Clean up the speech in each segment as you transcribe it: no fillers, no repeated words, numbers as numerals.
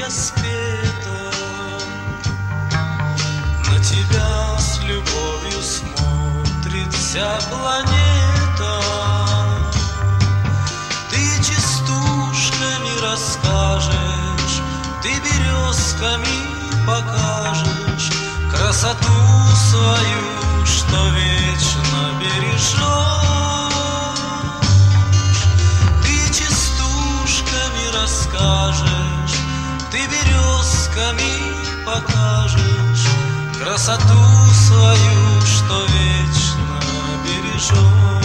распета. На тебя с любовью смотрит вся планета. Ты частушками расскажешь, ты березками покажешь красоту свою, что вечно бережешь. Ты частушками расскажешь, ты березками покажешь красоту свою, что вечно бережешь.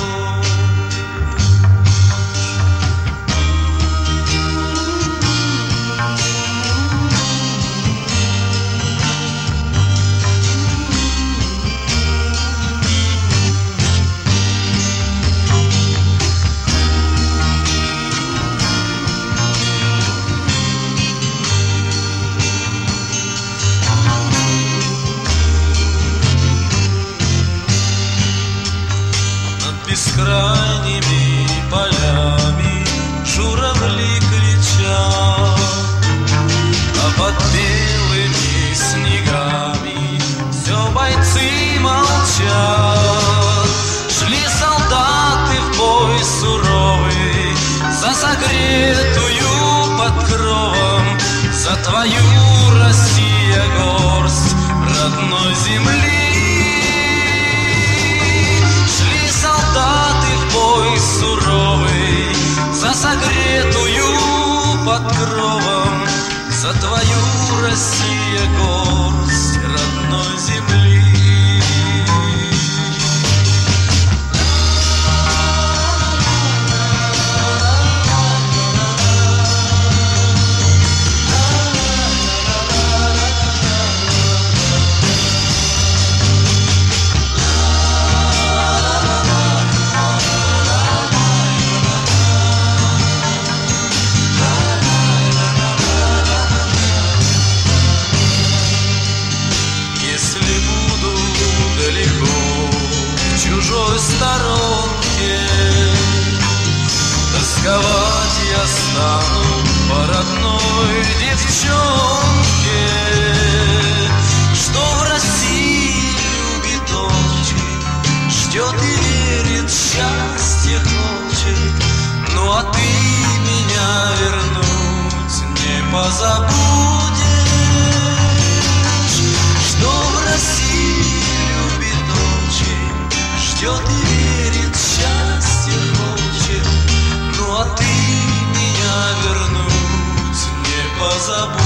Бескрайними полями журавли кричат, а под белыми снегами все бойцы молчат. Шли солдаты в бой суровый за согретую под кровом, за твою, Россия, горсть родной земли. Суровый за согретую под кровом, за твою, Россия, горсть родной земли. Сторонке тосковать я стану по родной девчонке, что в России любит очень, ждет и верит, счастье хочет. Ну а ты меня вернуть не позабудешь, что в России любит очень, ждет и верит, счастье хочет. Ну а ты меня вернуть не позабудешь.